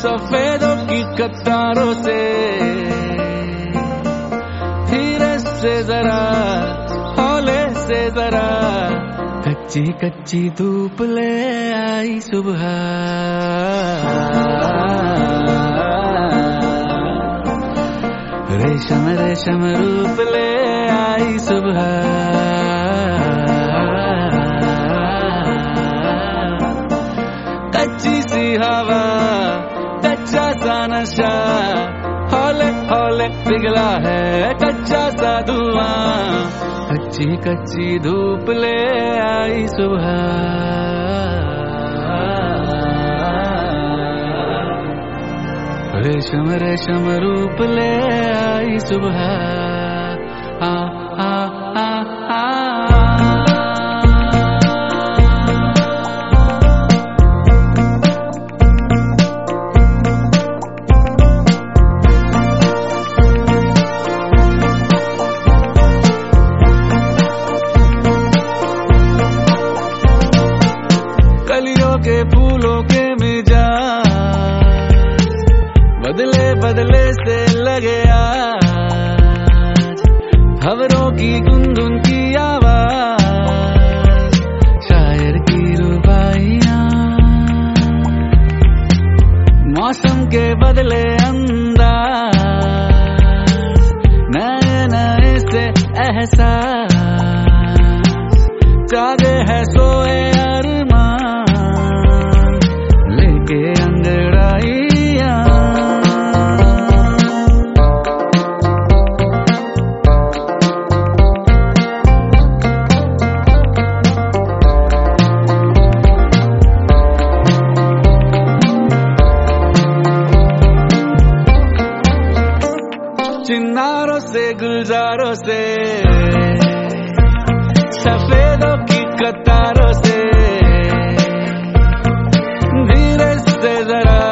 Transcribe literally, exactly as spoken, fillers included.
सफेदों की कतारों से धीरे से जरा हौले से जरा कच्ची कच्ची धूप ले आई सुबह। रेशम रेशम रूप ले आई सुबह। कच्ची सी हवा कच्चा सा नशा हौले हौले पिघला है कच्चा सा धुआं। कच्ची कच्ची धूप ले आई सुबह। रेशम रेशम रूप ले आई सुबह। आ आ आ आ कलियों के फूलों के मिजाज बदले बदले से लगे आज। खबरों की गुनगुन की आवाज शायर की रुबाइयां। मौसम के बदले अंदाज नए नए से एहसास जागे है सोए चिन्नारों से गुलजारों से सफेदों की कतारों से धीरे से जरा